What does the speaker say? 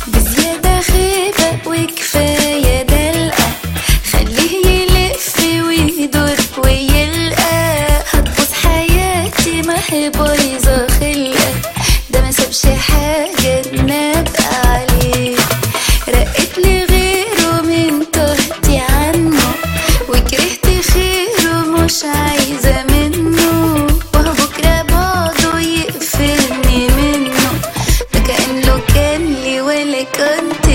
بزيادة خيبة وكفاية دلقة، خليه يلف ويدور ويلقى. هتبوظ حياتي ما هي بايظة خلقة، ده ما سابش حاجة نابقة عليه. رقت لي غيره من تهتي عنه، وكرهت خيره مش عايزة منه. وهو بكرة بعده يقفلني منه، ده كأنه كان لي ولا كنت